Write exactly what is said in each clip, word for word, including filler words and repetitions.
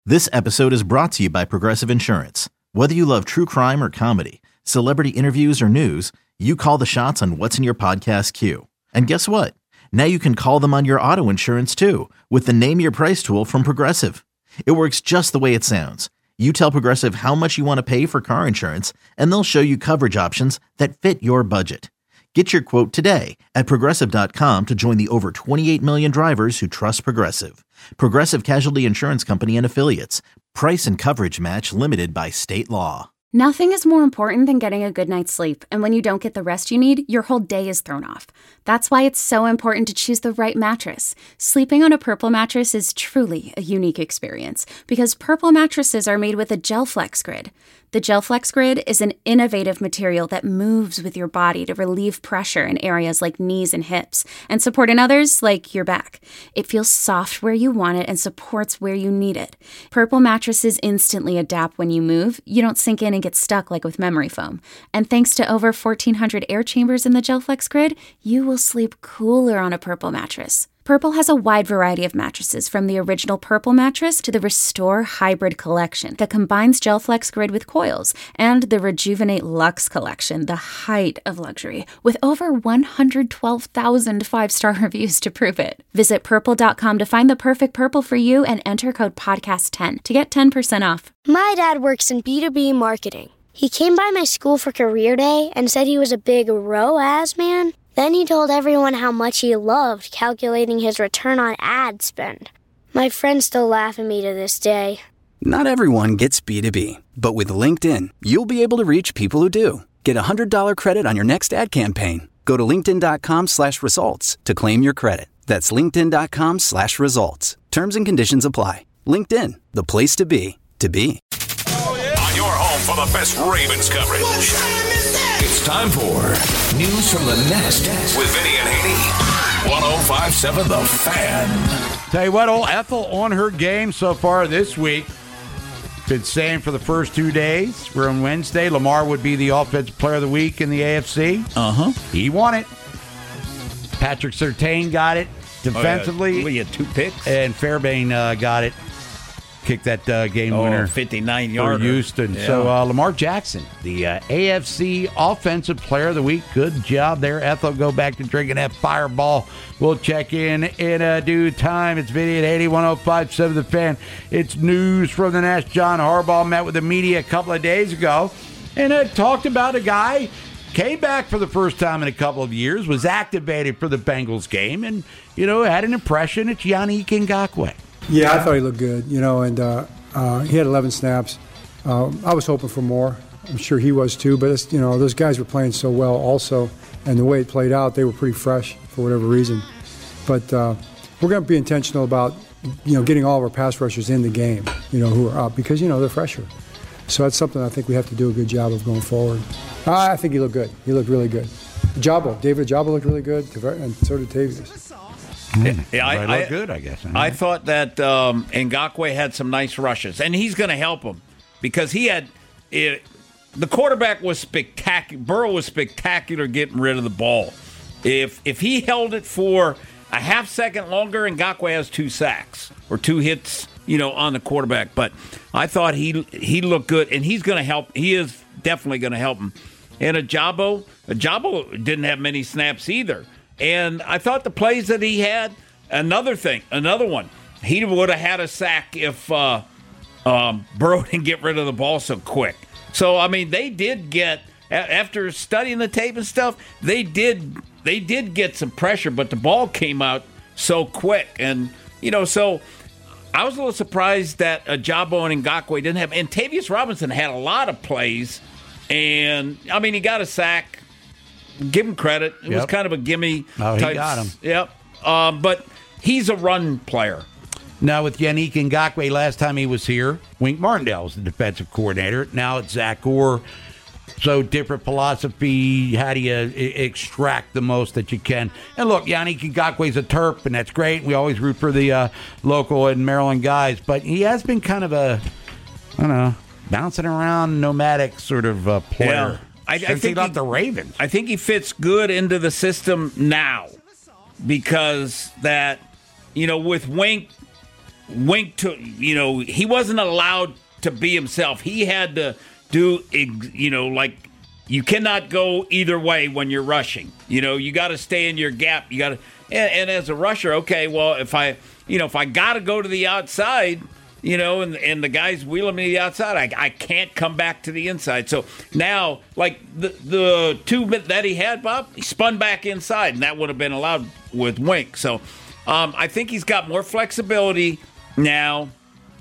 This episode is brought to you by Progressive Insurance. Whether you love true crime or comedy, celebrity interviews or news, you call the shots on what's in your podcast queue. And guess what? Now you can call them on your auto insurance too with the Name Your Price tool from Progressive. It works just the way it sounds. You tell Progressive how much you want to pay for car insurance, and they'll show you coverage options that fit your budget. Get your quote today at Progressive dot com to join the over twenty-eight million drivers who trust Progressive. Progressive Casualty Insurance Company and Affiliates. Price and coverage match limited by state law. Nothing is more important than getting a good night's sleep, and when you don't get the rest you need, your whole day is thrown off. That's why it's so important to choose the right mattress. Sleeping on a Purple mattress is truly a unique experience because Purple mattresses are made with a GelFlex grid. The GelFlex grid is an innovative material that moves with your body to relieve pressure in areas like knees and hips and support in others like your back. It feels soft where you want it and supports where you need it. Purple mattresses instantly adapt when you move. You don't sink in and get stuck like with memory foam. And thanks to over fourteen hundred air chambers in the GelFlex grid, you will sleep cooler on a Purple mattress. Purple has a wide variety of mattresses, from the original Purple mattress to the Restore Hybrid collection that combines GelFlex grid with coils, and the Rejuvenate Luxe collection, the height of luxury, with over one hundred twelve thousand five-star reviews to prove it. Visit purple dot com to find the perfect Purple for you and enter code podcast ten to get ten percent off. My dad works in B two B marketing. He came by my school for career day and said he was a big R O A S man. Then he told everyone how much he loved calculating his return on ad spend. My friends still laugh at me to this day. Not everyone gets B two B, but with LinkedIn, you'll be able to reach people who do. Get a one hundred dollars credit on your next ad campaign. Go to linkedin dot com slash results to claim your credit. That's linkedin dot com slash results. Terms and conditions apply. LinkedIn, the place to be, to be. Oh, yeah. On your home for the best Ravens coverage. What time is that? It's time for News from the Nest with Vinny and Haney. one oh five point seven The Fan. Tell you what, old Ethel on her game so far this week. Been saying for the first two days, we're on Wednesday, Lamar would be the Offensive Player of the Week in the A F C. Uh-huh. He won it. Patrick Surtain got it defensively. Oh, yeah. We had two picks. And Fairbairn uh, got it. Kicked that uh, game oh, winner fifty-nine yarder for Houston. Yeah. So uh, Lamar Jackson, the uh, A F C Offensive Player of the Week. Good job there, Ethel. Go back to drinking that Fireball. We'll check in in a due time. It's Vinny at eighty-one oh five point seven The Fan. It's news from the Nest. John Harbaugh met with the media a couple of days ago and uh, talked about a guy came back for the first time in a couple of years, was activated for the Bengals game, and you know had an impression. It's Yannick Ngakoue. Yeah, I thought he looked good, you know, and uh, uh, he had eleven snaps. Uh, I was hoping for more. I'm sure he was too, but, it's, you know, those guys were playing so well also, and the way it played out, they were pretty fresh for whatever reason. But uh, we're going to be intentional about, you know, getting all of our pass rushers in the game, you know, who are up, because, you know, they're fresher. So that's something I think we have to do a good job of going forward. I think he looked good. He looked really good. Jabo, David Jabo looked really good, and so did Tavius. Mm, yeah, I, I, I, look good, I guess. I, I thought that um, Ngakoue had some nice rushes, and he's going to help him because he had it, the quarterback was spectacular. Burrow was spectacular getting rid of the ball. If if he held it for a half second longer, Ngakoue has two sacks or two hits, you know, on the quarterback. But I thought he he looked good, and he's going to help. He is definitely going to help him. And Ajabo, Ajabo didn't have many snaps either. And I thought the plays that he had, another thing, another one, he would have had a sack if uh, um, Burrow didn't get rid of the ball so quick. So, I mean, they did get, after studying the tape and stuff, they did they did get some pressure, but the ball came out so quick. And, you know, so I was a little surprised that Ajabo and Ngakoue didn't have, and Tavius Robinson had a lot of plays. And, I mean, he got a sack. Give him credit. It yep. was kind of a gimme. Oh, he type. got him. Yep. Um, but he's a run player. Now, with Yannick Ngakoue, last time he was here, Wink Martindale was the defensive coordinator. Now it's Zach Orr. So different philosophy. How do you I- extract the most that you can? And look, Yannick Ngakoue's a Terp, and that's great. We always root for the uh, local and Maryland guys. But he has been kind of a, I don't know, bouncing around, nomadic sort of uh, player. Yeah. I, I think he, the Ravens. I think he fits good into the system now because that, you know, with Wink, Wink to, you know, he wasn't allowed to be himself. He had to do, you know, like, you cannot go either way when you're rushing. You know, you got to stay in your gap. You got to, and, and as a rusher, okay, well, if I, you know, if I got to go to the outside, you know, and and the guy's wheeling me to the outside, I, I can't come back to the inside. So now, like the the two that he had, Bob, he spun back inside, and that would have been allowed with Wink. So um, I think he's got more flexibility now,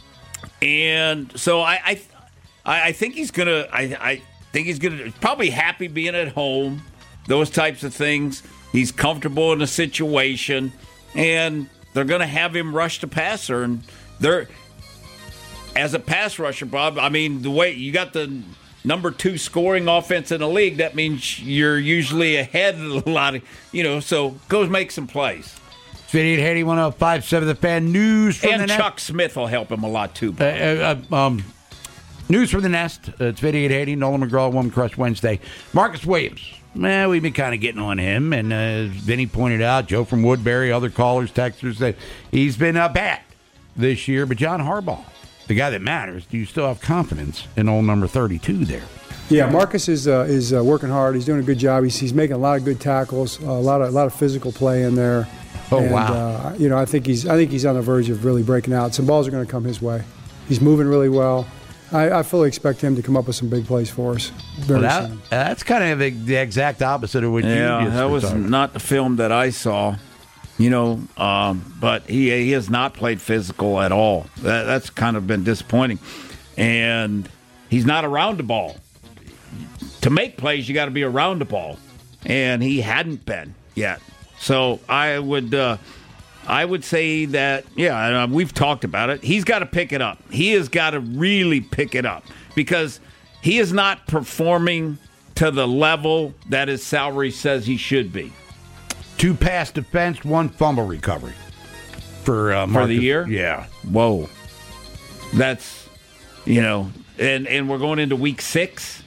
and so I I, I think he's gonna I I. think he's gonna probably happy being at home, those types of things. He's comfortable in the situation, and they're gonna have him rush the passer. And they're as a pass rusher, Bob. I mean, the way you got the number two scoring offense in the league, that means you're usually ahead of a lot of, you know. So go make some plays. Vinny and Haney, one oh five point seven The Fan. News from and the Chuck net. Smith will help him a lot too, Bob. Uh, uh, um. News from the Nest. Uh, it's Vinny and Haney, Nolan McGraw, Woman Crush Wednesday. Marcus Williams. Man, we've been kind of getting on him. And uh, as Vinny pointed out, Joe from Woodbury, other callers, texters, that he's been uh, bad this year. But John Harbaugh, the guy that matters, do you still have confidence in old number thirty-two there? Yeah, Marcus is uh, is uh, working hard. He's doing a good job. He's, he's making a lot of good tackles, uh, a lot of a lot of physical play in there. Oh, and, wow. Uh, you know, I think he's I think he's on the verge of really breaking out. Some balls are going to come his way. He's moving really well. I, I fully expect him to come up with some big plays for us very well, that, soon. That's kind of the, the exact opposite of what yeah, you just that was talking. not the film that I saw, you know, um, but he he has not played physical at all. That, that's kind of been disappointing. And he's not around the ball. To make plays, you got to be around the ball. And he hadn't been yet. So I would... Uh, I would say that, yeah, we've talked about it. He's got to pick it up. He has got to really pick it up because he is not performing to the level that his salary says he should be. Two pass defense, one fumble recovery for uh, for the year. Yeah. Whoa, that's you know, and and we're going into week six.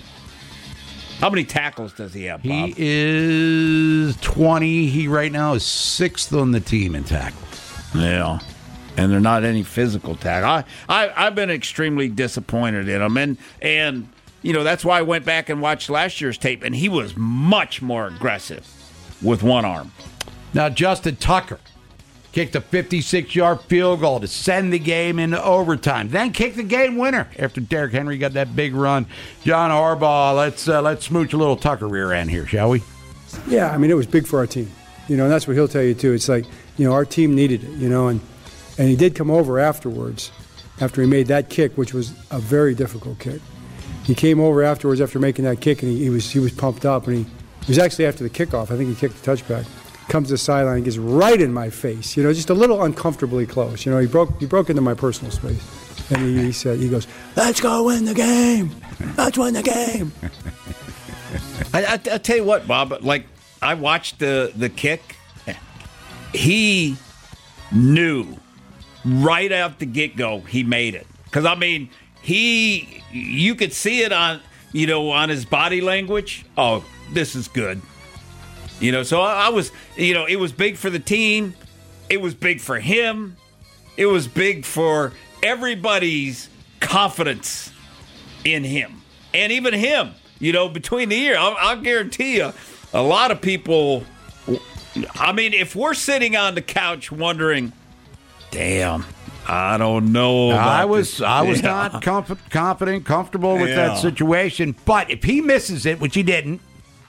How many tackles does he have, Bob? He is twenty. He right now is sixth on the team in tackles. Yeah, and they're not any physical tackle. I, I I've been extremely disappointed in him, and and you know that's why I went back and watched last year's tape, and he was much more aggressive with one arm. Now Justin Tucker kicked a fifty-six-yard field goal to send the game into overtime. Then kicked the game winner after Derrick Henry got that big run. John Harbaugh, let's uh, let's smooch a little Tucker rear end here, shall we? Yeah, I mean, it was big for our team. You know, and that's what he'll tell you, too. It's like, you know, our team needed it, you know, and, and he did come over afterwards after he made that kick, which was a very difficult kick. He came over afterwards after making that kick, and he, he was he was pumped up, and he, he was actually after the kickoff. I think he kicked the touchback. Comes to the sideline, gets right in my face, you know, just a little uncomfortably close. You know, he broke he broke into my personal space. And he, he said, he goes, let's go win the game. Let's win the game. I, I, I tell you what, Bob, like, I watched the, the kick. He knew right out the get-go he made it. Because, I mean, he, you could see it on, you know, on his body language. Oh, this is good. You know, so I was, you know, it was big for the team. It was big for him. It was big for everybody's confidence in him. And even him, you know, between the year, I'll, I'll guarantee you, a lot of people, I mean, if we're sitting on the couch wondering, damn, I don't know. About I was this. I was Yeah. not comf- confident, comfortable with Yeah. that situation. But if he misses it, which he didn't,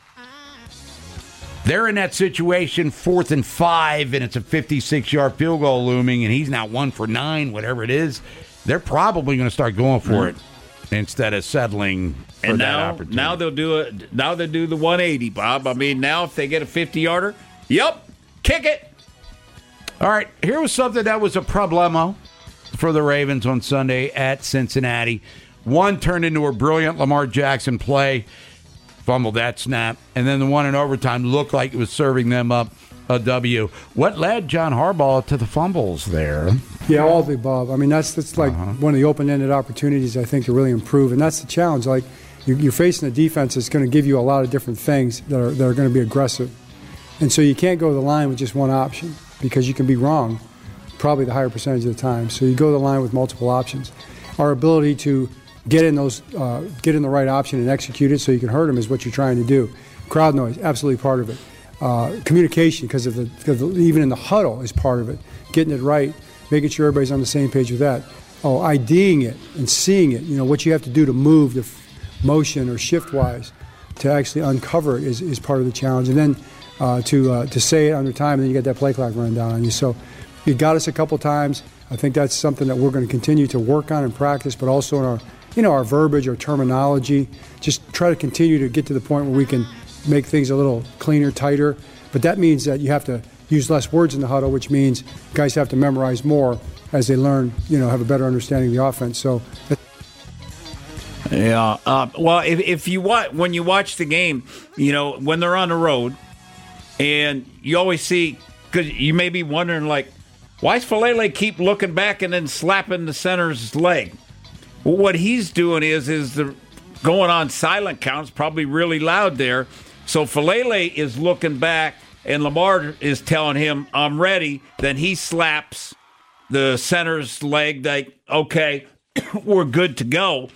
they're in that situation, fourth and five, and it's a fifty-six-yard field goal looming, and he's now one for nine, whatever it is. They're probably going to start going for Mm-hmm. it instead of settling for And that now, opportunity. now they'll do it. Now they do the one eighty, Bob. I mean, now if they get a fifty-yarder, yep, kick it. All right, here was something that was a problemo for the Ravens on Sunday at Cincinnati. One turned into a brilliant Lamar Jackson play, fumbled that snap, and then the one in overtime looked like it was serving them up a W. What led John Harbaugh to the fumbles there? Yeah, all of the above. I mean, that's that's like Uh-huh. one of the open-ended opportunities, I think, to really improve. And that's the challenge. Like, you're, you're facing a defense that's going to give you a lot of different things that are, that are going to be aggressive. And so you can't go to the line with just one option because you can be wrong. probably the higher percentage of the time. So you go to the line with multiple options. Our ability to get in those, uh, get in the right option and execute it so you can hurt them is what you're trying to do. Crowd noise, absolutely part of it. Uh, communication, because of the, because of the, even in the huddle is part of it. Getting it right, making sure everybody's on the same page with that. Oh, IDing it and seeing it. You know what you have to do to move the f- motion or shift wise to actually uncover it is, is part of the challenge. And then uh, to uh, to say it under time, and then you get that play clock running down on you. So it got us a couple times. I think that's something that we're going to continue to work on and practice, but also in our, you know, our verbiage, our terminology. Just try to continue to get to the point where we can make things a little cleaner, tighter. But that means that you have to use less words in the huddle, which means guys have to memorize more as they learn, you know, have a better understanding of the offense. So. Yeah. Uh, well, if, if you watch, when you watch the game, you know, when they're on the road, and you always see, because you may be wondering, like, why does Falele keep looking back and then slapping the center's leg? Well, what he's doing is is the going on silent counts, probably really loud there. So Falele is looking back, and Lamar is telling him, I'm ready. Then he slaps the center's leg, like, okay, we're good to go.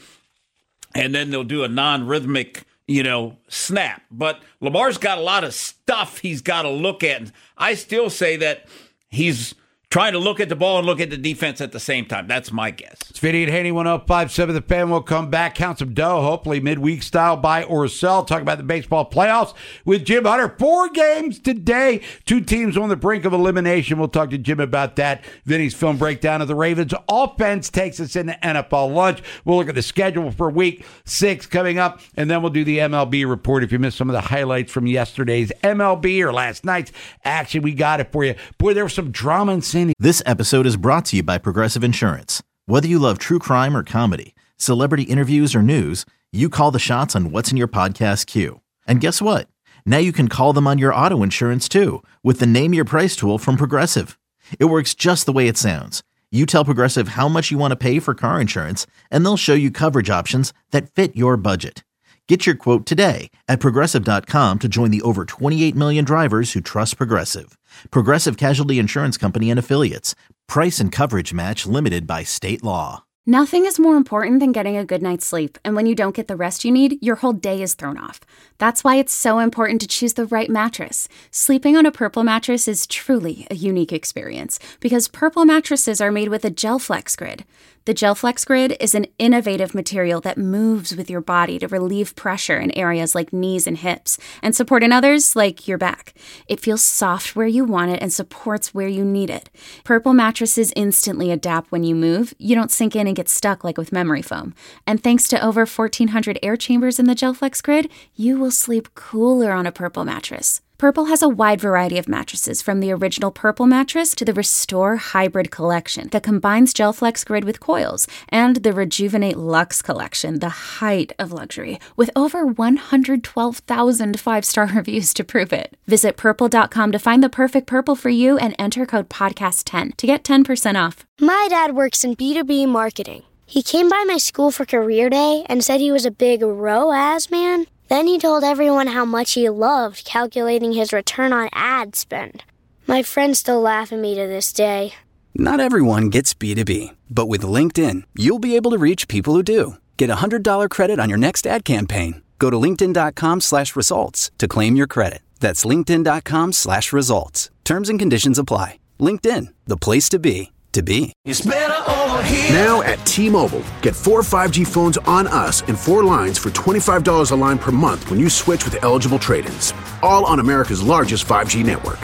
And then they'll do a non-rhythmic, you know, snap. But Lamar's got a lot of stuff he's got to look at. I still say that he's trying to look at the ball and look at the defense at the same time. That's my guess. It's Vinny and Haney, one oh five point seven The Fan. We'll come back, count some dough, hopefully midweek style, buy or sell. Talk about the baseball playoffs with Jim Hunter. Four games today. Two teams on the brink of elimination. We'll talk to Jim about that. Vinny's film breakdown of the Ravens offense takes us into N F L lunch. We'll look at the schedule for week six coming up, and then we'll do the M L B report. If you missed some of the highlights from yesterday's M L B or last night's action, we got it for you. Boy, there was some drama in San This episode is brought to you by Progressive Insurance. Whether you love true crime or comedy, celebrity interviews or news, you call the shots on what's in your podcast queue. And guess what? Now you can call them on your auto insurance too with the Name Your Price tool from Progressive. It works just the way it sounds. You tell Progressive how much you want to pay for car insurance, and they'll show you coverage options that fit your budget. Get your quote today at Progressive dot com to join the over twenty-eight million drivers who trust Progressive. Progressive Casualty Insurance Company and Affiliates. Price and coverage match limited by state law. Nothing is more important than getting a good night's sleep, and when you don't get the rest you need, your whole day is thrown off. That's why it's so important to choose the right mattress. Sleeping on a Purple mattress is truly a unique experience, because Purple mattresses are made with a GelFlex Grid. The GelFlex Grid is an innovative material that moves with your body to relieve pressure in areas like knees and hips, and support in others like your back. It feels soft where you want it and supports where you need it. Purple mattresses instantly adapt when you move. You don't sink in and get stuck like with memory foam. And thanks to over fourteen hundred air chambers in the GelFlex Grid, you will sleep cooler on a Purple mattress. Purple has a wide variety of mattresses, from the original Purple mattress to the Restore Hybrid collection that combines GelFlex Grid with coils, and the Rejuvenate Luxe collection, the height of luxury, with over one hundred twelve thousand five-star reviews to prove it. Visit purple dot com to find the perfect Purple for you and enter code podcast ten to get ten percent off. My dad works in B two B marketing. He came by my school for career day and said he was a big R O A S man. Then he told everyone how much he loved calculating his return on ad spend. My friends still laugh at me to this day. Not everyone gets B two B, but with LinkedIn, you'll be able to reach people who do. Get a one hundred dollars credit on your next ad campaign. Go to linkedin dot com slash results to claim your credit. That's linkedin dot com slash results. Terms and conditions apply. LinkedIn, the place to be, to be. It's better over here. Now at T-Mobile, get four five G phones on us and four lines for twenty-five dollars a line per month when you switch with eligible trade-ins. All on America's largest five G network.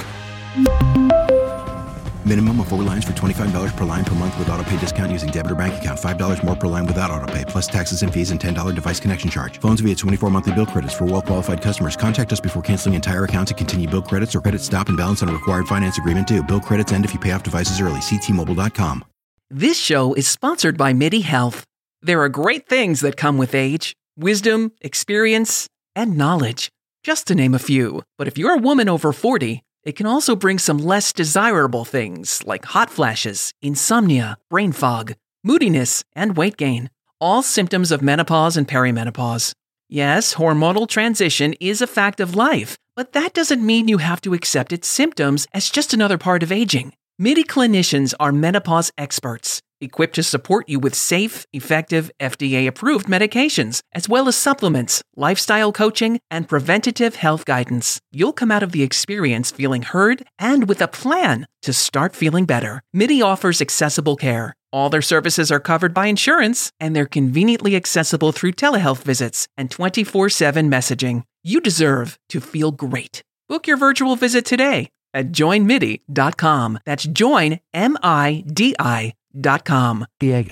Minimum of four lines for twenty-five dollars per line per month with autopay discount using debit or bank account. five dollars more per line without autopay, plus taxes and fees and ten dollars device connection charge. Phones via twenty-four monthly bill credits for well-qualified customers. Contact us before canceling entire account to continue bill credits or credit stop and balance on a required finance agreement due. Bill credits end if you pay off devices early. See T Mobile dot com. This show is sponsored by MIDI Health. There are great things that come with age. Wisdom, experience, and knowledge. Just to name a few. But if you're a woman over forty, it can also bring some less desirable things like hot flashes, insomnia, brain fog, moodiness, and weight gain. All symptoms of menopause and perimenopause. Yes, hormonal transition is a fact of life, but that doesn't mean you have to accept its symptoms as just another part of aging. MIDI clinicians are menopause experts, equipped to support you with safe, effective, F D A-approved medications, as well as supplements, lifestyle coaching, and preventative health guidance. You'll come out of the experience feeling heard and with a plan to start feeling better. MIDI offers accessible care. All their services are covered by insurance, and they're conveniently accessible through telehealth visits and twenty-four seven messaging. You deserve to feel great. Book your virtual visit today at join midi dot com. That's join, M I D I dot com. Diego.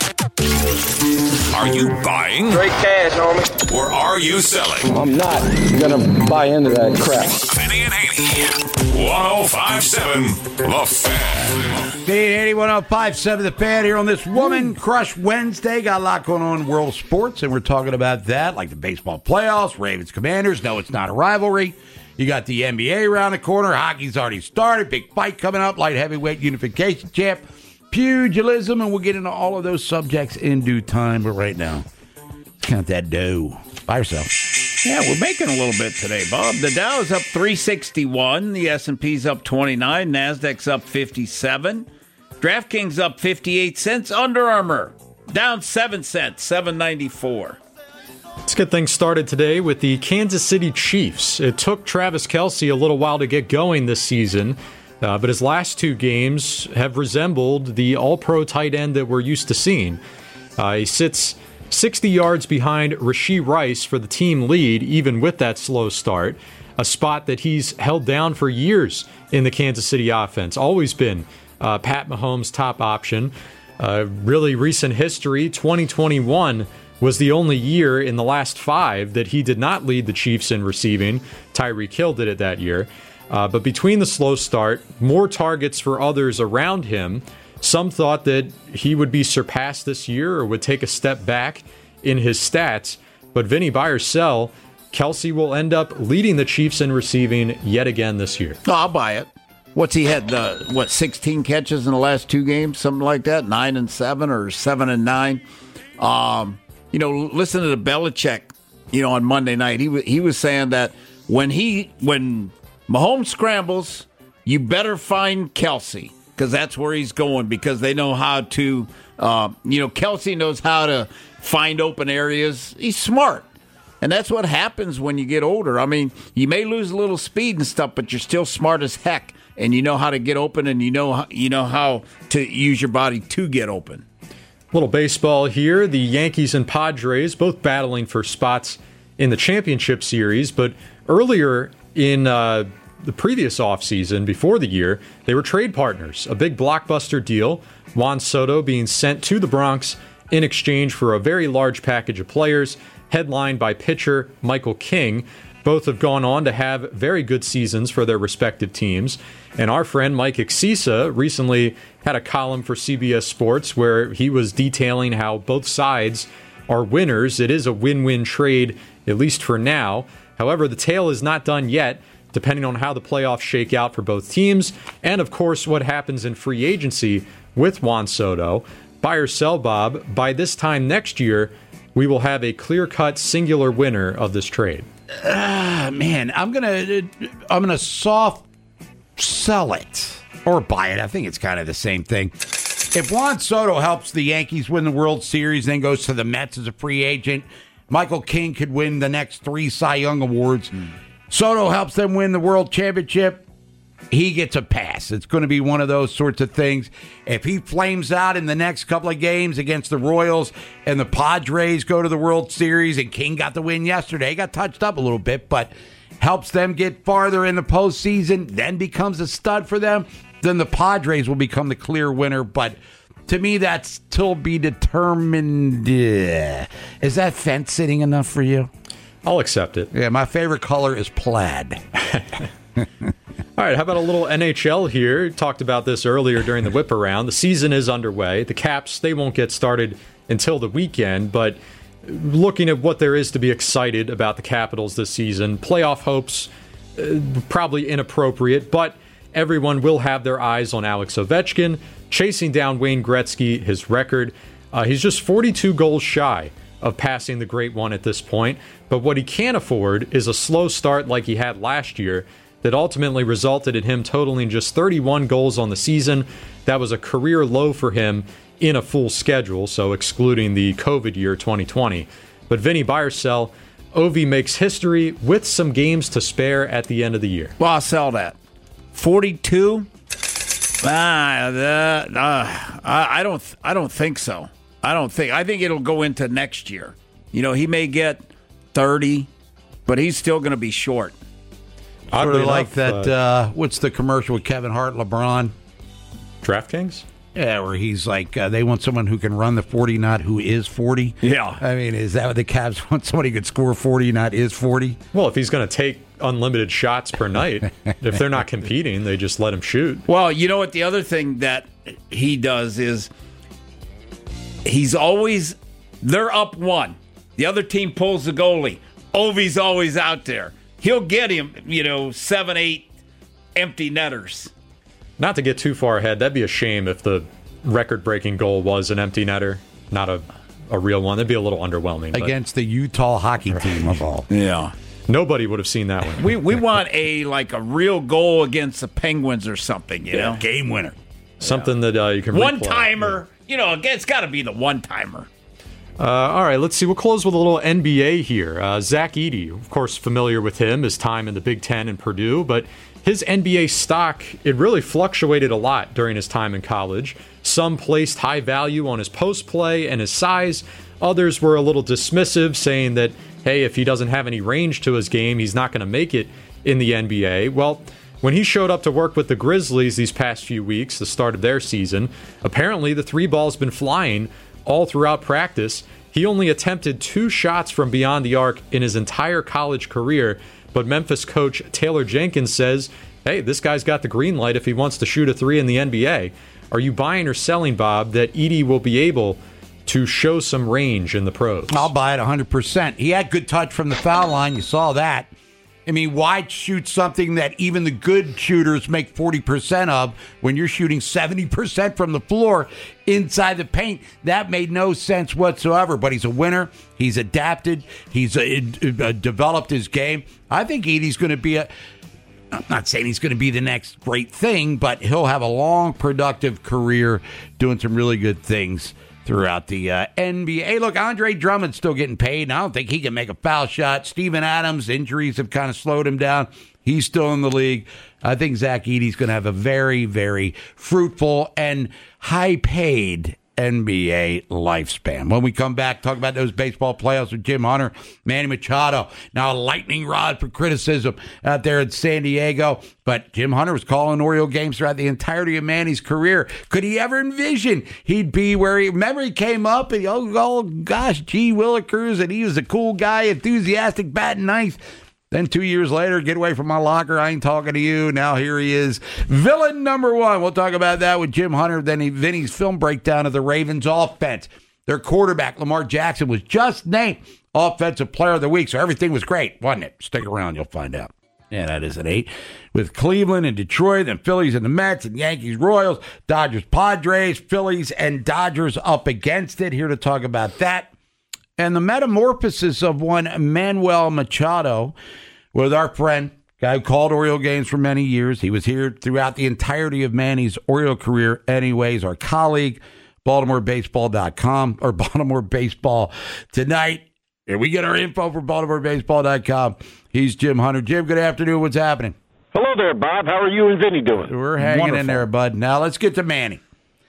Are you buying? Straight cash, homie. Or are you selling? I'm not gonna buy into that crap. Vinny and Haney. one oh five point seven The Fan. Vinny and Haney, one oh five point seven The Fan here on this Woman Crush Wednesday. Got a lot going on in world sports, and we're talking about that, like the baseball playoffs, Ravens Commanders. No, it's not a rivalry. You got the N B A around the corner. Hockey's already started. Big fight coming up. Light heavyweight unification champ. Pugilism. And we'll get into all of those subjects in due time. But right now, let's count that dough. Buy yourself. Yeah, we're making a little bit today, Bob. The Dow is up three sixty-one. The S and P's up twenty-nine. NASDAQ's up fifty-seven. DraftKings up fifty-eight cents. Under Armour down seven cents, seven ninety-four. Let's get things started today with the Kansas City Chiefs. It took Travis Kelce a little while to get going this season, uh, but his last two games have resembled the all-pro tight end that we're used to seeing. Uh, he sits sixty yards behind Rashee Rice for the team lead, even with that slow start, a spot that he's held down for years in the Kansas City offense. Always been uh, Pat Mahomes' top option. Uh, really recent history, twenty twenty-one was the only year in the last five that he did not lead the Chiefs in receiving. Tyreek Hill did it that year. Uh, but between the slow start, more targets for others around him, some thought that he would be surpassed this year or would take a step back in his stats. But Vinny, buy or sell, Kelce will end up leading the Chiefs in receiving yet again this year. No, I'll buy it. What's he had, uh, what, sixteen catches in the last two games? Something like that? Nine and seven or seven and nine? Um... You know, listen to the Belichick, you know, on Monday night. He, w- he was saying that when he when Mahomes scrambles, you better find Kelce because that's where he's going because they know how to, uh, you know, Kelce knows how to find open areas. He's smart. And that's what happens when you get older. I mean, you may lose a little speed and stuff, but you're still smart as heck. And you know how to get open and you know how, you know how to use your body to get open. Little baseball here. The Yankees and Padres both battling for spots in the championship series, but earlier in uh, the previous offseason, before the year, they were trade partners. A big blockbuster deal, Juan Soto being sent to the Bronx in exchange for a very large package of players, headlined by pitcher Michael King. Both have gone on to have very good seasons for their respective teams. And our friend Mike Exisa recently had a column for C B S Sports where he was detailing how both sides are winners. It is a win-win trade, at least for now. However, the tale is not done yet, depending on how the playoffs shake out for both teams. And, of course, what happens in free agency with Juan Soto. Buy or sell, Bob, by this time next year, we will have a clear-cut singular winner of this trade. Uh, man, I'm gonna I'm gonna soft sell it or buy it. I think it's kind of the same thing. If Juan Soto helps the Yankees win the World Series, then goes to the Mets as a free agent, Michael King could win the next three Cy Young awards. Mm. Soto helps them win the World Championship. He gets a pass. It's going to be one of those sorts of things. If he flames out in the next couple of games against the Royals and the Padres go to the World Series and King got the win yesterday, got touched up a little bit, but helps them get farther in the postseason, then becomes a stud for them, then the Padres will become the clear winner. But to me, that's still be determined. Is that fence sitting enough for you? I'll accept it. Yeah, my favorite color is plaid. All right, how about a little N H L here? Talked about this earlier during the whip around. The season is underway. The Caps, they won't get started until the weekend, but looking at what there is to be excited about the Capitals this season, playoff hopes, uh, probably inappropriate, but everyone will have their eyes on Alex Ovechkin, chasing down Wayne Gretzky, his record. Uh, he's just forty-two goals shy of passing the Great One at this point, but what he can't afford is a slow start like he had last year. that ultimately resulted in him totaling just thirty-one goals on the season. That was a career low for him in a full schedule, so excluding the COVID year twenty twenty. But Vinny Byersell, Ovi makes history with some games to spare at the end of the year. Well, I'll sell that. forty-two? Ah, that, uh, I, I don't. I don't think so. I don't think. I think it'll go into next year. You know, he may get thirty, but he's still going to be short. Sort of like that. Uh, what's the commercial with Kevin Hart, LeBron? DraftKings. Yeah, where he's like, uh, they want someone who can run the forty, not who is forty. Yeah. I mean, is that what the Cavs want? Somebody who could score forty, not is forty? Well, if he's going to take unlimited shots per night, if they're not competing, they just let him shoot. Well, you know what? The other thing that he does is he's always, they're up one. The other team pulls the goalie. Ovi's always out there. He'll get him, you know, seven, eight empty netters. Not to get too far ahead, that'd be a shame if the record-breaking goal was an empty netter, not a, a real one. That'd be a little underwhelming. Against the Utah hockey team of all. Yeah. Nobody would have seen that one. We we want a like a real goal against the Penguins or something, you yeah, know? Game winner. Something yeah. that uh, you can One-timer. Yeah. You know, it's got to be the one-timer. Uh, all right, let's see. We'll close with a little N B A here. Uh, Zach Edey, of course, familiar with him, his time in the Big Ten and Purdue, but his N B A stock, it really fluctuated a lot during his time in college. Some placed high value on his post play and his size. Others were a little dismissive, saying that, hey, if he doesn't have any range to his game, he's not going to make it in the N B A. Well, when he showed up to work with the Grizzlies these past few weeks, the start of their season, apparently the three ball's been flying all throughout practice. He only attempted two shots from beyond the arc in his entire college career, but Memphis coach Taylor Jenkins says, hey, this guy's got the green light if he wants to shoot a three in the N B A. Are you buying or selling, Bob, that Edey will be able to show some range in the pros? I'll buy it one hundred percent. He had good touch from the foul line. You saw that. I mean, why shoot something that even the good shooters make forty percent of when you're shooting seventy percent from the floor inside the paint? That made no sense whatsoever, but he's a winner. He's adapted. He's uh, uh, developed his game. I think Edey's going to be a... I'm not saying he's going to be the next great thing, but he'll have a long, productive career doing some really good things throughout the uh, N B A. Hey, look, Andre Drummond's still getting paid, and I don't think he can make a foul shot. Steven Adams, injuries have kind of slowed him down. He's still in the league. I think Zach Edey's going to have a very, very fruitful and high-paid N B A lifespan. When we come back, talk about those baseball playoffs with Jim Hunter, Manny Machado. Now a lightning rod for criticism out there in San Diego. But Jim Hunter was calling Oriole games throughout the entirety of Manny's career. Could he ever envision he'd be where he, remember he came up and, oh, oh gosh, gee, Willikers, and he was a cool guy, enthusiastic, batting ninth. Then two years later, get away from my locker. I ain't talking to you. Now here he is. Villain number one. We'll talk about that with Jim Hunter. Then he, Vinny's film breakdown of the Ravens offense. Their quarterback, Lamar Jackson, was just named Offensive Player of the Week. So everything was great, wasn't it? Stick around. You'll find out. Yeah, that is an eight. With Cleveland and Detroit and Phillies and the Mets and Yankees, Royals, Dodgers, Padres, Phillies, and Dodgers up against it. Here to talk about that. And the metamorphosis of one Manuel Machado with our friend, guy who called Oriole games for many years. He was here throughout the entirety of Manny's Oriole career anyways. Our colleague, Baltimore Baseball dot com, or Baltimore Baseball Tonight. Here we get our info from Baltimore Baseball dot com. He's Jim Hunter. Jim, good afternoon. What's happening? Hello there, Bob. How are you and Vinny doing? We're hanging Wonderful. in there, bud. Now let's get to Manny.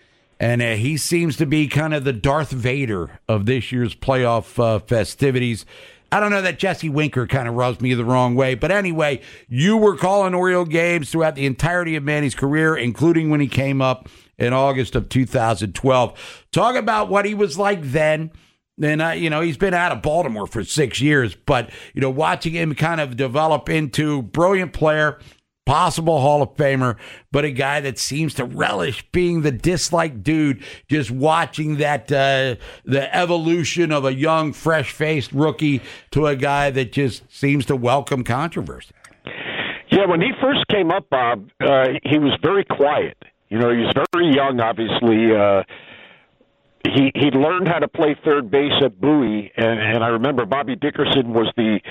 And uh, he seems to be kind of the Darth Vader of this year's playoff uh, festivities. I don't know that Jesse Winker kind of rubs me the wrong way. But anyway, you were calling Oriole games throughout the entirety of Manny's career, including when he came up in August of two thousand twelve. Talk about what he was like then. And, uh, you know, he's been out of Baltimore for six years. But, you know, watching him kind of develop into brilliant player, possible Hall of Famer, but a guy that seems to relish being the disliked dude, just watching that uh, the evolution of a young, fresh-faced rookie to a guy that just seems to welcome controversy. Yeah, when he first came up, Bob, uh, he was very quiet. You know, he was very young, obviously. Uh, he he learned how to play third base at Bowie, and, and I remember Bobby Dickerson was the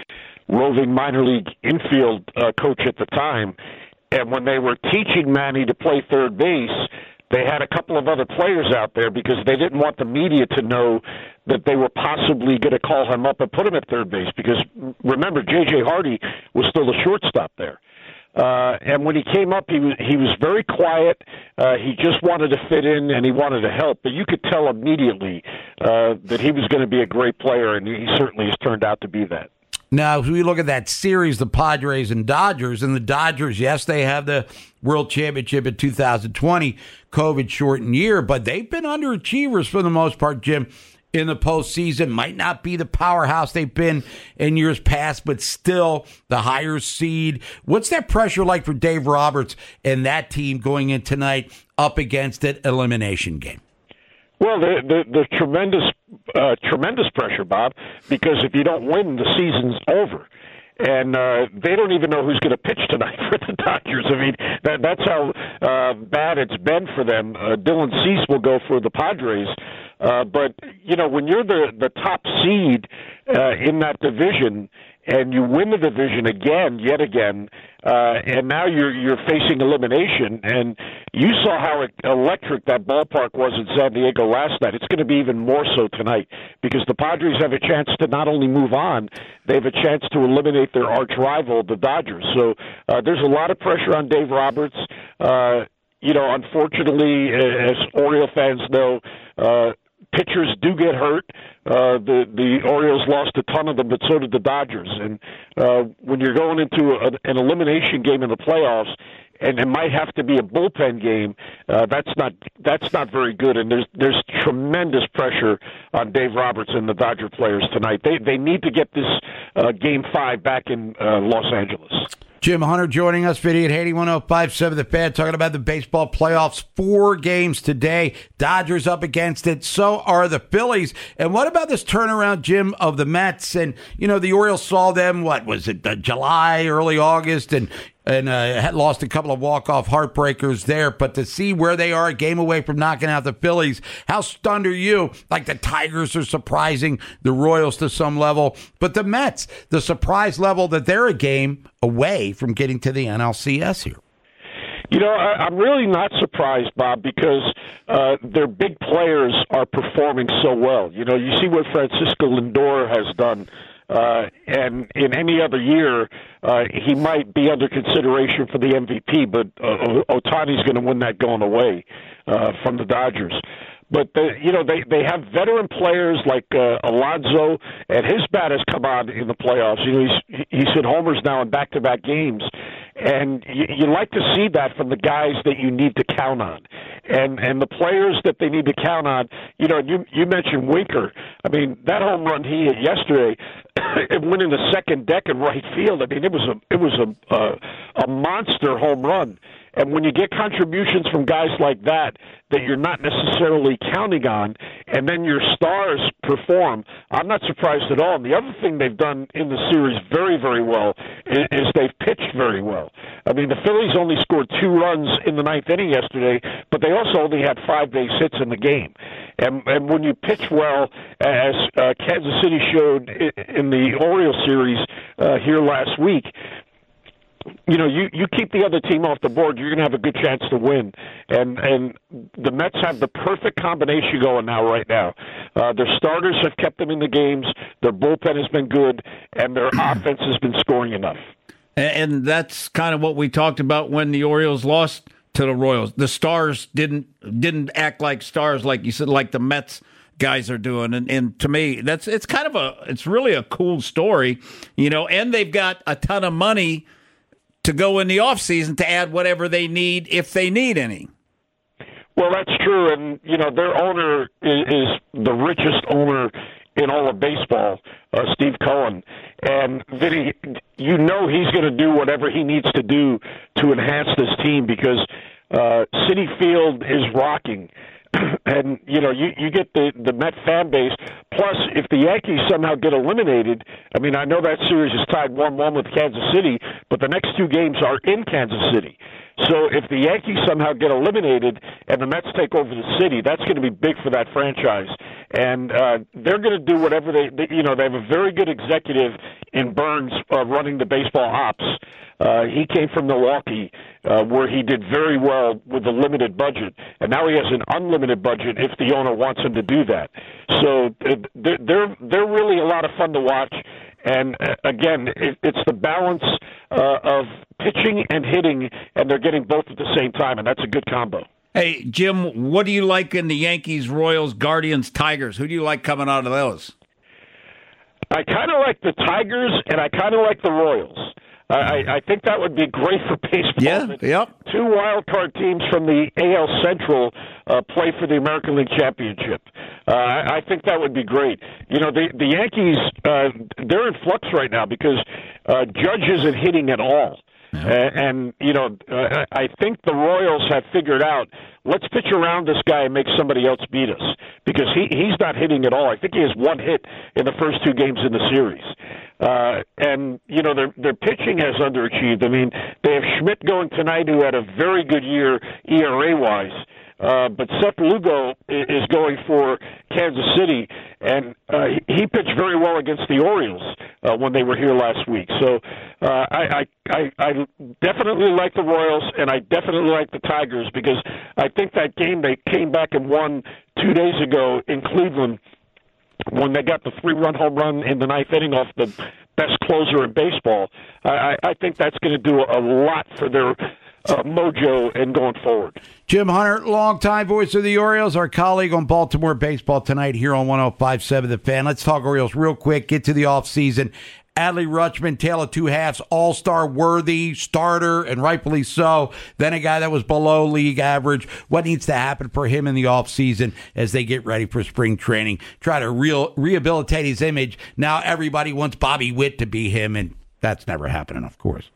roving minor league infield uh, coach at the time. And when they were teaching Manny to play third base, they had a couple of other players out there because they didn't want the media to know that they were possibly going to call him up and put him at third base. Because remember, J J Hardy was still the shortstop there. Uh, and when he came up, he was he was very quiet. Uh, he just wanted to fit in and he wanted to help. But you could tell immediately uh, that he was going to be a great player, and he certainly has turned out to be that. Now, if we look at that series, the Padres and Dodgers, and the Dodgers, yes, they have the World Championship in two thousand twenty, COVID-shortened year, but they've been underachievers for the most part, Jim, in the postseason. Might not be the powerhouse they've been in years past, but still the higher seed. What's that pressure like for Dave Roberts and that team going in tonight up against an elimination game? Well, the, the, the tremendous, uh, tremendous pressure, Bob, because if you don't win, the season's over. And uh, they don't even know who's going to pitch tonight for the Dodgers. I mean, that, that's how uh, bad it's been for them. Uh, Dylan Cease will go for the Padres. Uh, but, you know, when you're the, the top seed uh, in that division and you win the division again, yet again, uh, and now you're you're facing elimination, and you saw how electric that ballpark was in San Diego last night. It's going to be even more so tonight because the Padres have a chance to not only move on, they have a chance to eliminate their arch rival, the Dodgers. So uh, there's a lot of pressure on Dave Roberts. Uh, you know, unfortunately, as Oriole fans know, uh, pitchers do get hurt. Uh, the the Orioles lost a ton of them, but so did the Dodgers. And uh, when you're going into a, an elimination game in the playoffs, and it might have to be a bullpen game, uh, that's not that's not very good. And there's there's tremendous pressure on Dave Roberts and the Dodger players tonight. They they need to get this uh, game five back in uh, Los Angeles. Jim Hunter joining us, Vinny at Haiti one oh five point seven The Fan, talking about the baseball playoffs. Four games today. Dodgers up against it. So are the Phillies. And what about this turnaround, Jim, of the Mets? And, you know, the Orioles saw them, what was it, uh, July, early August, and and uh, had lost a couple of walk-off heartbreakers there. But to see where they are, a game away from knocking out the Phillies, how stunned are you? Like the Tigers are surprising the Royals to some level. But the Mets, the surprise level that they're a game away from getting to the N L C S here. You know, I, I'm really not surprised, Bob, because uh, their big players are performing so well. You know, you see what Francisco Lindor has done. Uh, and in any other year, uh, he might be under consideration for the M V P, but uh, Ohtani's going to win that going away uh, from the Dodgers. But, the, you know, they, they have veteran players like uh, Alonso, and his bat has come on in the playoffs. You know, he's, he's hit homers now in back-to-back games. And you, you like to see that from the guys that you need to count on. And and the players that they need to count on, you know, you you mentioned Winker. I mean, that home run he hit yesterday, winning the second deck in right field, I mean, it was a it was a a, a monster home run. And when you get contributions from guys like that that you're not necessarily counting on, and then your stars perform, I'm not surprised at all. And the other thing they've done in the series very, very well is, is they've pitched very well. I mean, the Phillies only scored two runs in the ninth inning yesterday, but they also only had five base hits in the game. And, and when you pitch well, as uh, Kansas City showed in the Orioles series uh, here last week, you know, you, you keep the other team off the board, you're going to have a good chance to win. And and the Mets have the perfect combination going now, right now. Uh, their starters have kept them in the games, their bullpen has been good, and their offense has been scoring enough. And that's kind of what we talked about when the Orioles lost to the Royals. The stars didn't didn't act like stars, like you said, like the Mets guys are doing. And, and to me, that's it's kind of a it's really a cool story, you know. And they've got a ton of money to go in the offseason to add whatever they need if they need any. Well, that's true, and you know their owner is, is the richest owner in all of baseball, uh, Steve Cohen, and Vinny, you know he's going to do whatever he needs to do to enhance this team because uh, Citi Field is rocking. And, you know, you, you get the, the Met fan base. Plus, if the Yankees somehow get eliminated, I mean, I know that series is tied one one with Kansas City, but the next two games are in Kansas City. So if the Yankees somehow get eliminated and the Mets take over the city, that's going to be big for that franchise. And uh, they're going to do whatever they, they, you know, they have a very good executive in Burns uh, running the baseball ops. Uh, he came from Milwaukee, uh, where he did very well with a limited budget, and now he has an unlimited budget if the owner wants him to do that. So uh, they're they're really a lot of fun to watch. And uh, again, it, it's the balance uh, of pitching and hitting, and they're getting both at the same time, and that's a good combo. Hey, Jim, what do you like in the Yankees, Royals, Guardians, Tigers? Who do you like coming out of those? I kind of like the Tigers, and I kind of like the Royals. I, I think that would be great for baseball. Yeah, yep. Two wild card teams from the A L Central uh, play for the American League Championship. Uh, I, I think that would be great. You know, the the Yankees, uh, they're in flux right now because uh, Judge isn't hitting at all. Yeah. Uh, and, you know, uh, I think the Royals have figured out, let's pitch around this guy and make somebody else beat us, because he he's not hitting at all. I think he has one hit in the first two games in the series. Uh, and, you know, their their pitching has underachieved. I mean, they have Schmidt going tonight, who had a very good year E R A-wise. Uh, but Seth Lugo is going for Kansas City, and uh, he pitched very well against the Orioles uh, when they were here last week. So uh, I, I, I definitely like the Royals, and I definitely like the Tigers, because I think that game they came back and won two days ago in Cleveland, when they got the three-run home run in the ninth inning off the best closer in baseball. I, I think that's going to do a lot for their Uh, mojo and going forward. Jim Hunter, longtime voice of the Orioles, our colleague on Baltimore Baseball tonight here on one oh five point seven The Fan. Let's talk Orioles real quick, get to the offseason. Adley Rutschman, tale of two halves, all-star worthy, starter, and rightfully so. Then a guy that was below league average. What needs to happen for him in the offseason as they get ready for spring training? Try to real, rehabilitate his image. Now everybody wants Bobby Witt to be him, and that's never happening, of course.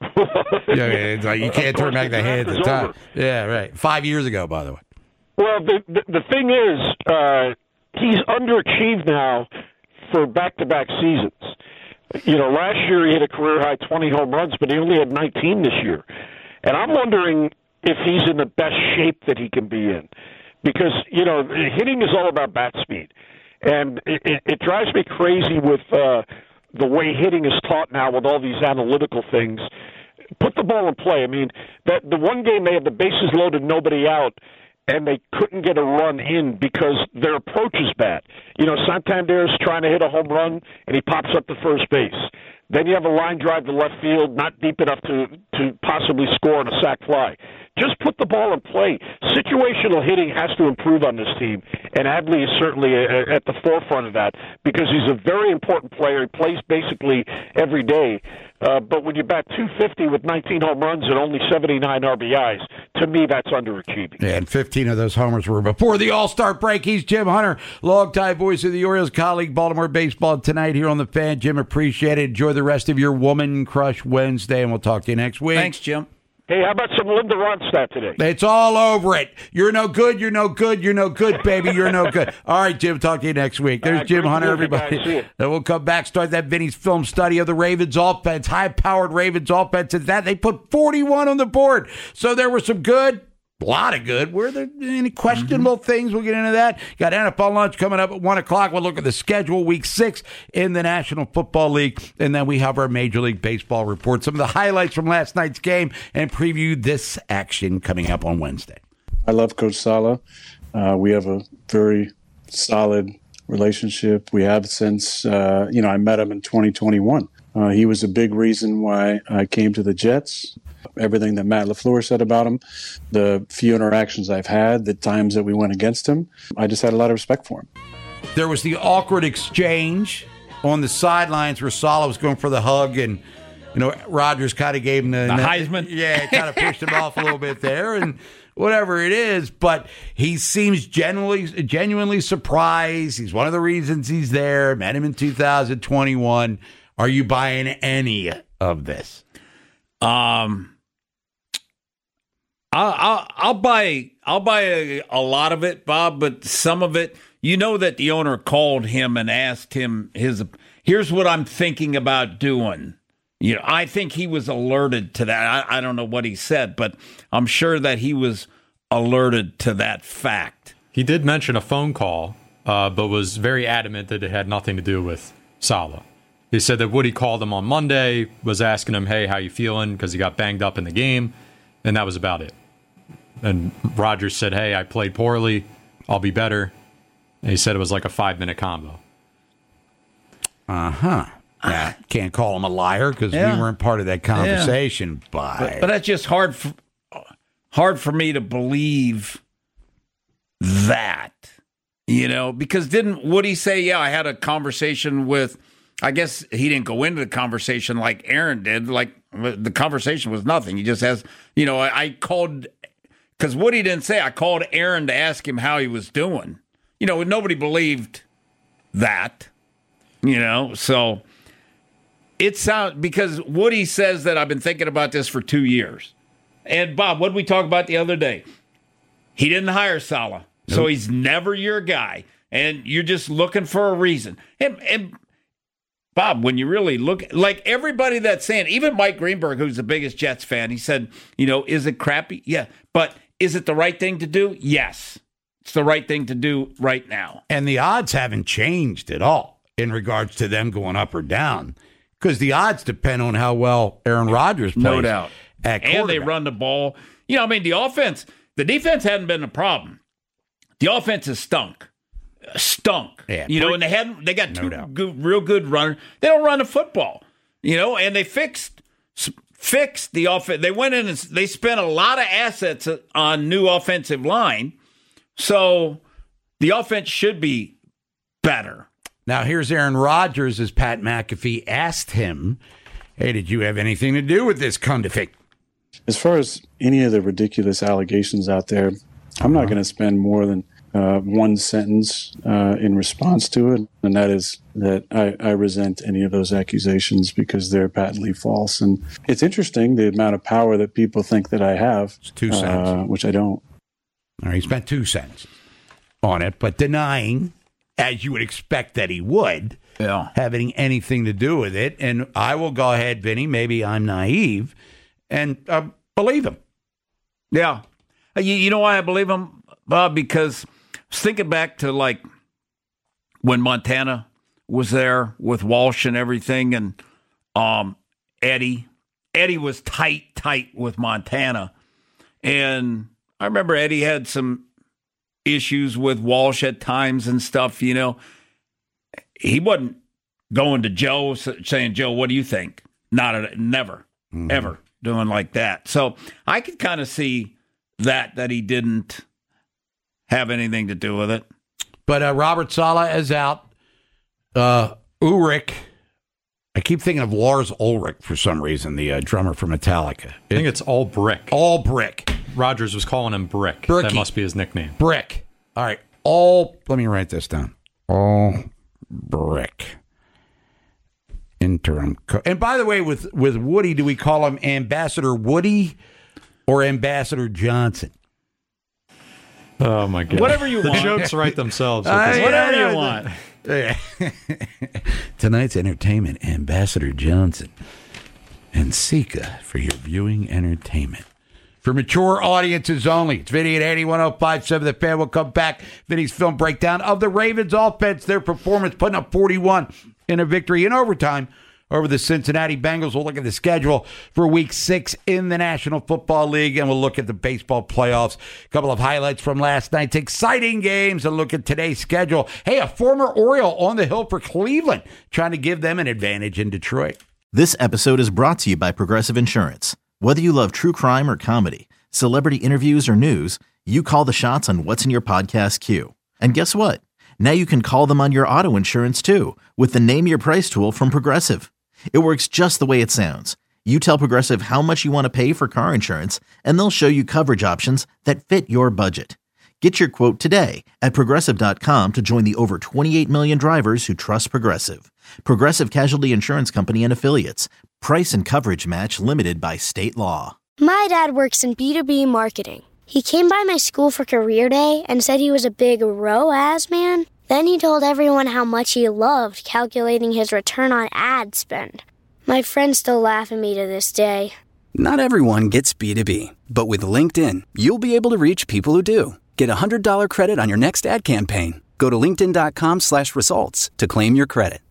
Yeah, it's like you can't turn back the hands of time. Over. Yeah, right. Five years ago, by the way. Well, the the, the thing is, uh, he's underachieved now for back-to-back seasons. You know, last year he hit a career-high twenty home runs, but he only had nineteen this year. And I'm wondering if he's in the best shape that he can be in. Because, you know, hitting is all about bat speed. And it, it, it drives me crazy with uh, the way hitting is taught now with all these analytical things. Put the ball in play. I mean, that the one game they had the bases loaded, nobody out, and they couldn't get a run in because their approach is bad. You know, Santander's trying to hit a home run, and he pops up to first base. Then you have a line drive to left field, not deep enough to, to possibly score on a sac fly. Just put the ball in play. Situational hitting has to improve on this team, and Adley is certainly a, at the forefront of that because he's a very important player. He plays basically every day. Uh, but when you bat two fifty with nineteen home runs and only seventy-nine R B Is, to me that's underachieving. Yeah, and fifteen of those homers were before the All-Star break. He's Jim Hunter, longtime voice of the Orioles, colleague, Baltimore Baseball tonight here on The Fan. Jim, appreciate it. Enjoy the rest of your Woman Crush Wednesday, and we'll talk to you next week. Thanks, Jim. Hey, how about some Linda Ronstadt today? It's all over it. You're no good, you're no good, you're no good, baby, you're no good. All right, Jim, talk to you next week. There's right, Jim Hunter, everybody. Then we'll come back, start that Vinny's film study of the Ravens offense, high-powered Ravens offense. And that they put forty-one on the board. So there were some good, a lot of good. Were there any questionable mm-hmm. things? We'll get into that. Got N F L lunch coming up at one o'clock. We'll look at the schedule, week six in the National Football League. And then we have our Major League Baseball report, some of the highlights from last night's game, and preview this action coming up on Wednesday. I love Coach Saleh. Uh, we have a very solid relationship. We have since, uh, you know, I met him in twenty twenty-one. Uh, he was a big reason why I came to the Jets. Everything that Matt LaFleur said about him, the few interactions I've had, the times that we went against him, I just had a lot of respect for him. There was the awkward exchange on the sidelines where Saleh was going for the hug, and you know Rodgers kind of gave him the, the Heisman. Yeah, kind of pushed him off a little bit there, and whatever it is. But he seems genuinely, genuinely surprised. He's one of the reasons he's there. Met him in two thousand twenty-one. Are you buying any of this? Um, I'll, I'll, I'll buy, I'll buy a, a lot of it, Bob, but some of it, you know that the owner called him and asked him his, here's what I'm thinking about doing. You know, I think he was alerted to that. I, I don't know what he said, but I'm sure that he was alerted to that fact. He did mention a phone call, uh, but was very adamant that it had nothing to do with Saleh. He said that Woody called him on Monday, was asking him, hey, how you feeling? Because he got banged up in the game, and that was about it. And Rodgers said, hey, I played poorly. I'll be better. And he said it was like a five-minute combo. Uh-huh. Yeah, can't call him a liar because Yeah. we weren't part of that conversation. Yeah. But, but but that's just hard for, hard for me to believe that, you know, because didn't Woody say, yeah, I had a conversation with, I guess he didn't go into the conversation like Aaron did. Like the conversation was nothing. He just has, you know, I, I called, because Woody didn't say, I called Aaron to ask him how he was doing. You know, nobody believed that, you know, so it sounds, because Woody says that I've been thinking about this for two years. And Bob, what did we talk about the other day? He didn't hire Saleh, nope. So he's never your guy. And you're just looking for a reason. And, and Bob, when you really look, like everybody that's saying, even Mike Greenberg, who's the biggest Jets fan, he said, you know, is it crappy? Yeah. But is it the right thing to do? Yes. It's the right thing to do right now. And the odds haven't changed at all in regards to them going up or down, because the odds depend on how well Aaron Rodgers plays. No doubt. At and they run the ball. You know, I mean, the offense, the defense hadn't been a problem. The offense has stunk. Stunk. Yeah, you know, and they had they got two good, real good runners. They don't run the football. You know, and they fixed fixed the offense. They went in and they spent a lot of assets on new offensive line. So the offense should be better. Now, here's Aaron Rodgers as Pat McAfee asked him, hey, did you have anything to do with this Kundafik? As far as any of the ridiculous allegations out there, I'm not going to spend more than uh, one sentence uh, in response to it, and that is that I, I resent any of those accusations because they're patently false. And it's interesting the amount of power that people think that I have, it's two cents. Uh, which I don't. All right, he spent two cents on it, but denying, as you would expect that he would, yeah. having anything to do with it. And I will go ahead, Vinny, maybe I'm naive, and uh, believe him. Yeah. You, you know why I believe him, Bob? Because I was thinking back to, like, when Montana was there with Walsh and everything, and um, Eddie. Eddie was tight, tight with Montana. And I remember Eddie had some issues with Walsh at times and stuff, you know. He wasn't going to Joe saying, Joe, what do you think? Not a, never, mm-hmm. ever doing like that. So I could kind of see that, that he didn't have anything to do with it. But uh, Robert Saleh is out. Uh, Ulrich, I keep thinking of Lars Ulrich for some reason, the uh, drummer for Metallica. I think it's All Brick. All Brick. Rodgers was calling him Brick. Bricky. That must be his nickname. Brick. All right. All, let me write this down. All Brick. Interim co- And by the way, with, with Woody, do we call him Ambassador Woody or Ambassador Johnson? Oh, my God. Whatever you the want. The jokes write themselves. Uh, whatever yeah, you want. Tonight's entertainment, Ambassador Johnson and Sika for your viewing entertainment. For mature audiences only. It's Vinny at eighty one oh five seven. The Fan will come back. Vinny's film breakdown of the Ravens offense, their performance, putting up forty-one in a victory in overtime over the Cincinnati Bengals. We'll look at the schedule for week six in the National Football League, and we'll look at the baseball playoffs. A couple of highlights from last night's exciting games, and look at today's schedule. Hey, a former Oriole on the hill for Cleveland, trying to give them an advantage in Detroit. This episode is brought to you by Progressive Insurance. Whether you love true crime or comedy, celebrity interviews or news, you call the shots on what's in your podcast queue. And guess what? Now you can call them on your auto insurance too with the Name Your Price tool from Progressive. It works just the way it sounds. You tell Progressive how much you want to pay for car insurance, and they'll show you coverage options that fit your budget. Get your quote today at Progressive dot com to join the over twenty-eight million drivers who trust Progressive. Progressive Casualty Insurance Company and Affiliates. Price and coverage match limited by state law. My dad works in B two B marketing. He came by my school for career day and said he was a big R O A S man. Then he told everyone how much he loved calculating his return on ad spend. My friends still laugh at me to this day. Not everyone gets B two B, but with LinkedIn, you'll be able to reach people who do. Get a one hundred dollars credit on your next ad campaign. Go to linkedin dot com slash results to claim your credit.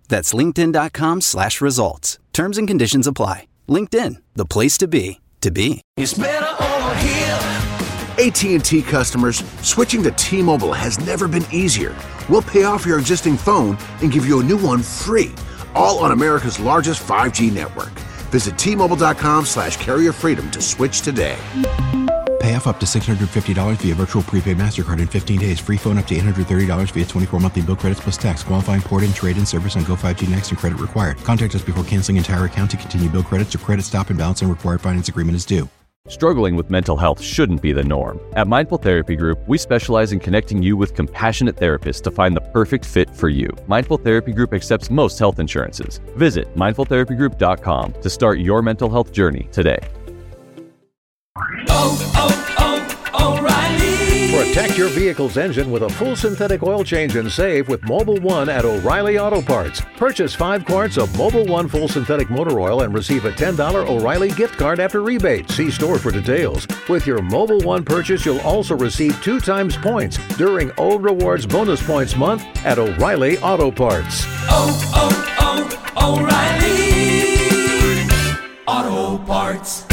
That's linkedin.com slash results. Terms and conditions apply. LinkedIn, the place to be, to be. It's better over here. A T and T customers, switching to T-Mobile has never been easier. We'll pay off your existing phone and give you a new one free, all on America's largest five G network. Visit T-Mobile.com slash carrier freedom to switch today. Pay off up to six hundred fifty dollars via virtual prepaid MasterCard in fifteen days. Free phone up to eight hundred thirty dollars via twenty-four monthly bill credits plus tax. Qualifying port-in, trade-in service on Go five G Next and credit required. Contact us before canceling entire account to continue bill credits or credit stop and balance and required finance agreement is due. Struggling with mental health shouldn't be the norm. At Mindful Therapy Group, we specialize in connecting you with compassionate therapists to find the perfect fit for you. Mindful Therapy Group accepts most health insurances. Visit mindful therapy group dot com to start your mental health journey today. Oh, oh, oh, O'Reilly. Protect your vehicle's engine with a full synthetic oil change and save with Mobil one at O'Reilly Auto Parts. Purchase five quarts of Mobil one full synthetic motor oil and receive a ten dollars O'Reilly gift card after rebate. See store for details. With your Mobil one purchase, you'll also receive two times points during O Rewards Bonus Points Month at O'Reilly Auto Parts. Oh, oh, oh, O'Reilly Auto Parts.